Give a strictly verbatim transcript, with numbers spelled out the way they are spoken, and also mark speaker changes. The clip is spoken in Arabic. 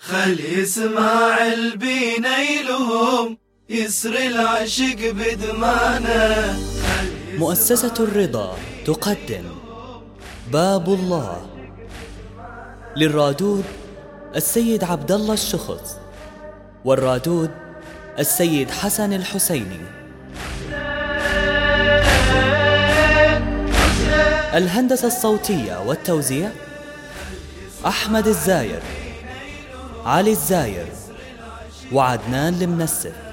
Speaker 1: خل يسمع البينيلهم يسري العشق بدمانه.
Speaker 2: مؤسسة الرضا تقدم باب الله للرادود السيد عبد الله الشخص، والرادود السيد حسن الحسيني. الهندسة الصوتية والتوزيع أحمد الزاير، علي الزاير، وعدنان المنسف.